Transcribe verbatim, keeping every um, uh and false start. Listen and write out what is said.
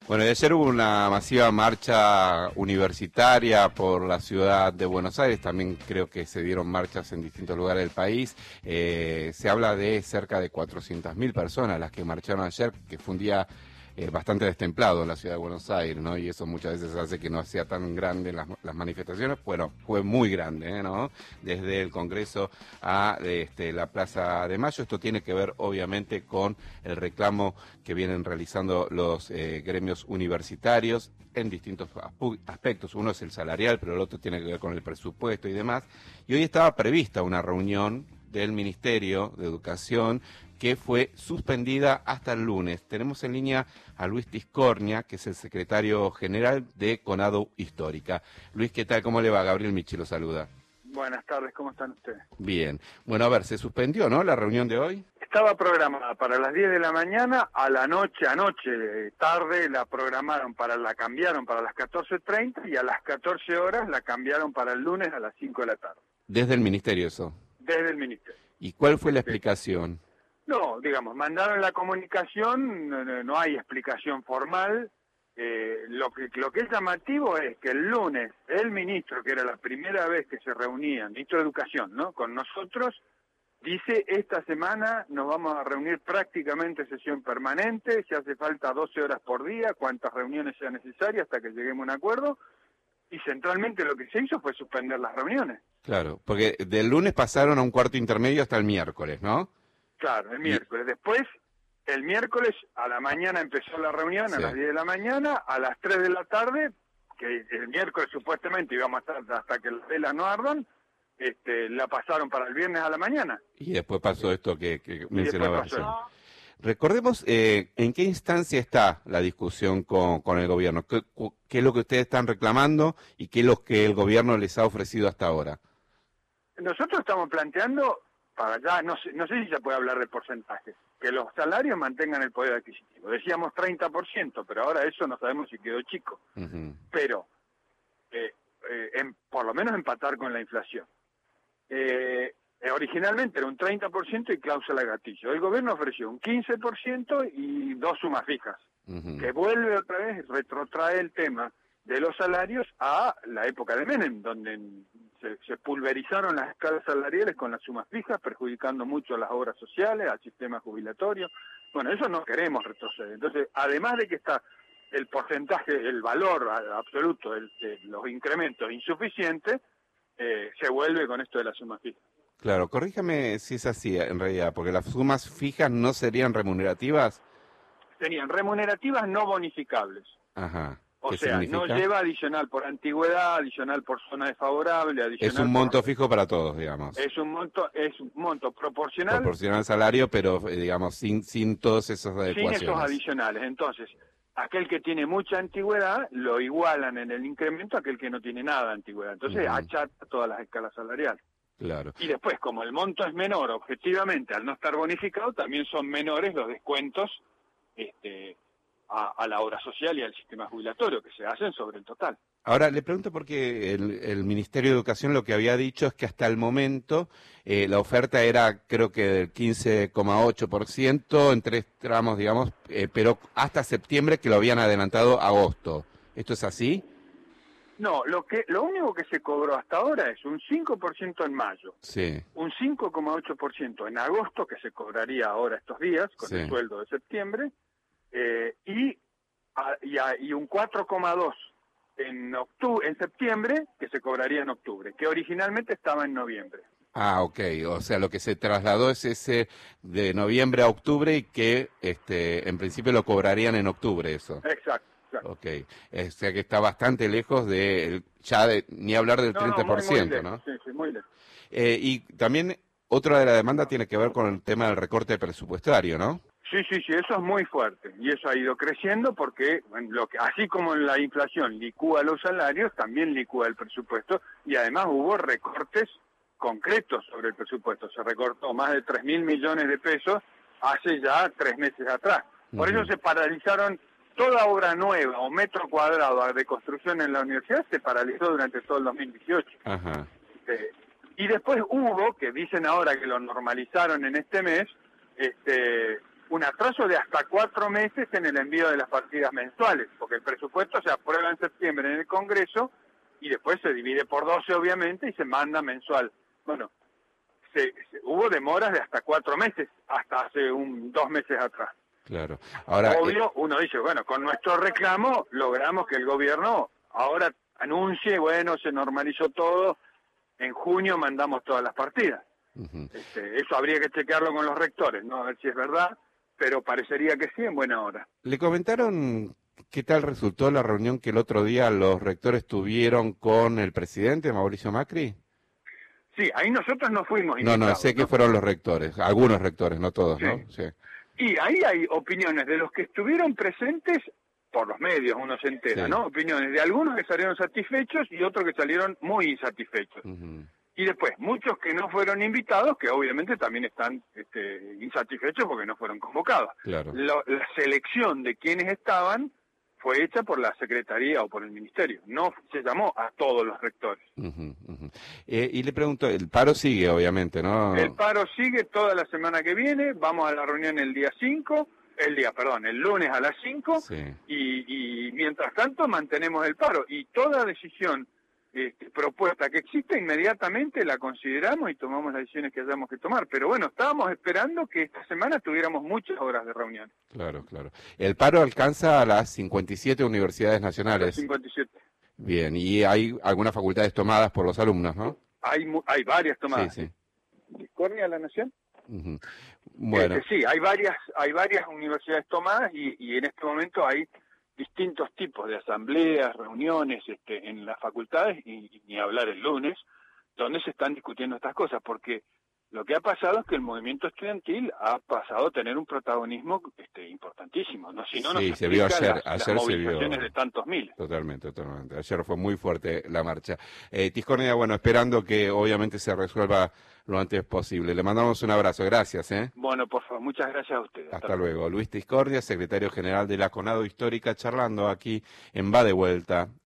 Bueno, y ayer hubo una masiva marcha universitaria por la ciudad de Buenos Aires, también creo que se dieron marchas en distintos lugares del país. Eh, se habla de cerca de cuatrocientas mil personas las que marcharon ayer, que fue un día eh, bastante destemplado en la ciudad de Buenos Aires, ¿no? Y eso muchas veces hace que no sea tan grande las, las manifestaciones. Bueno, fue muy grande, ¿eh? ¿no? Desde el Congreso a este, la Plaza de Mayo. Esto tiene que ver, obviamente, con el reclamo que vienen realizando los eh, gremios universitarios en distintos aspectos. Uno es el salarial, pero el otro tiene que ver con el presupuesto y demás. Y hoy estaba prevista una reunión del Ministerio de Educación que fue suspendida hasta el lunes. Tenemos en línea a Luis Tiscornia, que es el secretario general de CONADU Histórica. Luis, ¿qué tal? ¿Cómo le va? Gabriel Michi lo saluda. Buenas tardes, ¿cómo están ustedes? Bien. Bueno, a ver, se suspendió, ¿no?, la reunión de hoy. Estaba programada para las diez de la mañana, a la noche, anoche, tarde, la programaron para, la cambiaron para las catorce treinta y a las catorce horas la cambiaron para el lunes a las cinco de la tarde. Desde el Ministerio eso. Desde el Ministerio. ¿Y cuál fue la explicación? No, digamos, mandaron la comunicación, no, no hay explicación formal. Eh, lo que lo que es llamativo es que el lunes el ministro, que era la primera vez que se reunía, el ministro de Educación, ¿no?, con nosotros, dice: esta semana nos vamos a reunir prácticamente sesión permanente, si hace falta doce horas por día, cuantas reuniones sean necesarias hasta que lleguemos a un acuerdo, y centralmente lo que se hizo fue suspender las reuniones. Claro, porque del lunes pasaron a un cuarto intermedio hasta el miércoles, ¿no? Claro, el miércoles. Después, el miércoles a la mañana empezó la reunión, a sí. las diez de la mañana, a las tres de la tarde, que el miércoles supuestamente íbamos a estar hasta que las velas no ardan, este, la pasaron para el viernes a la mañana. Y después pasó esto que, que Y mencionaba después pasó. Recordemos eh, en qué instancia está la discusión con, con el gobierno, ¿Qué, qué es lo que ustedes están reclamando y qué es lo que el gobierno les ha ofrecido hasta ahora. Nosotros estamos planteando, para allá, no sé, no sé si se puede hablar de porcentajes, que los salarios mantengan el poder adquisitivo. Decíamos treinta por ciento, pero ahora eso no sabemos si quedó chico. Uh-huh. Pero, eh, eh, en, por lo menos empatar con la inflación. Eh, eh, originalmente era un treinta por ciento y cláusula gatillo. El gobierno ofreció un quince por ciento y dos sumas fijas, uh-huh. que vuelve otra vez, retrotrae el tema de los salarios a la época de Menem, donde se, se pulverizaron las escalas salariales con las sumas fijas, perjudicando mucho a las obras sociales, al sistema jubilatorio. Bueno, eso no queremos retroceder. Entonces, además de que está el porcentaje, el valor absoluto de los incrementos insuficiente, eh, se vuelve con esto de las sumas fijas. Claro, corríjame si es así en realidad, porque las sumas fijas no serían remunerativas. Serían remunerativas no bonificables. Ajá. O ¿Qué sea, significa? no lleva adicional por antigüedad, adicional por zona desfavorable, adicional. Es un monto por... fijo para todos, digamos. Es un monto, es un monto proporcional. Proporcional al salario, pero digamos sin sin todas esas adecuaciones. Sin esos adicionales. Entonces, aquel que tiene mucha antigüedad lo igualan en el incremento a aquel que no tiene nada de antigüedad. Entonces, uh-huh. achata todas las escalas salariales. Claro. Y después, como el monto es menor, objetivamente, al no estar bonificado, también son menores los descuentos este, a, a la obra social y al sistema jubilatorio que se hacen sobre el total. Ahora, le pregunto porque el, el Ministerio de Educación lo que había dicho es que hasta el momento eh, la oferta era, creo que del quince coma ocho por ciento en tres tramos, digamos, eh, pero hasta septiembre, que lo habían adelantado a agosto. ¿Esto es así? No, lo que lo único que se cobró hasta ahora es un cinco por ciento en mayo, sí. un cinco coma ocho por ciento en agosto, que se cobraría ahora estos días con sí. el sueldo de septiembre, eh, y, a, y, a, y un cuatro coma dos por ciento en octubre, en septiembre, que se cobraría en octubre, que originalmente estaba en noviembre. Ah, ok, o sea, lo que se trasladó es ese de noviembre a octubre y que este en principio lo cobrarían en octubre eso. Exacto. Claro. Ok, o sea que está bastante lejos de, ya de, ni hablar del no, treinta por ciento, no, muy, muy lejos, ¿no? Sí, sí, muy lejos. Eh, y también otra de la demanda tiene que ver con el tema del recorte presupuestario, ¿no? Sí, sí, sí, eso es muy fuerte y eso ha ido creciendo porque lo que, así como la inflación licúa los salarios, también licúa el presupuesto y además hubo recortes concretos sobre el presupuesto. Se recortó más de tres mil millones de pesos hace ya tres meses atrás. Por uh-huh. eso se paralizaron. Toda obra nueva o metro cuadrado de construcción en la universidad se paralizó durante todo el dos mil dieciocho. Ajá. Eh, y después hubo, que dicen ahora que lo normalizaron en este mes, este, un atraso de hasta cuatro meses en el envío de las partidas mensuales, porque el presupuesto se aprueba en septiembre en el Congreso y después se divide por doce, obviamente, y se manda mensual. Bueno, se, se, hubo demoras de hasta cuatro meses, hasta hace un dos meses atrás. Claro. Ahora, Obvio, eh... uno dice, bueno, con nuestro reclamo logramos que el gobierno ahora anuncie, bueno, se normalizó todo, en junio mandamos todas las partidas. Uh-huh. Este, eso habría que chequearlo con los rectores, ¿no? A ver si es verdad, pero parecería que sí, en buena hora. ¿Le comentaron qué tal resultó la reunión que el otro día los rectores tuvieron con el presidente, Mauricio Macri? Sí, ahí nosotros no fuimos invitados. No, no, sé ¿no? que fueron los rectores, algunos rectores, no todos, sí. ¿no? Sí. Y ahí hay opiniones de los que estuvieron presentes por los medios, uno se entera, sí. ¿no? Opiniones de algunos que salieron satisfechos y otros que salieron muy insatisfechos. Uh-huh. Y después, muchos que no fueron invitados, que obviamente también están este, insatisfechos porque no fueron convocados. Claro. La, la selección de quienes estaban fue hecha por la Secretaría o por el Ministerio, no se llamó a todos los rectores. Uh-huh, uh-huh. Eh, y le pregunto, el paro sigue obviamente, ¿no? El paro sigue toda la semana que viene, vamos a la reunión el día cinco, el día, perdón, el lunes a las cinco, sí. y, y mientras tanto mantenemos el paro, y toda decisión este, propuesta que existe, inmediatamente la consideramos y tomamos las decisiones que hayamos que tomar. Pero bueno, estábamos esperando que esta semana tuviéramos muchas horas de reunión. Claro, claro. El paro alcanza a las cincuenta y siete universidades nacionales. Las cincuenta y siete. Bien, y hay algunas facultades tomadas por los alumnos, ¿no? Hay hay varias tomadas. Sí, sí. ¿Discordia la Nación? Uh-huh. Bueno. Este, sí, hay varias, hay varias universidades tomadas y, y en este momento hay distintos tipos de asambleas, reuniones este, en las facultades, y, y ni hablar el lunes, donde se están discutiendo estas cosas, porque lo que ha pasado es que el movimiento estudiantil ha pasado a tener un protagonismo este, importantísimo, ¿no? Si no, no sí, se, se vio ayer, las, ayer las se vio de tantos miles. Totalmente, totalmente. Ayer fue muy fuerte la marcha. Eh, Tiscornia, bueno, esperando que obviamente se resuelva lo antes posible. Le mandamos un abrazo, gracias. ¿eh? Bueno, por favor, muchas gracias a ustedes. Hasta, Hasta luego. Luis Tiscornia, secretario general de la CONADO Histórica, charlando aquí en Va de Vuelta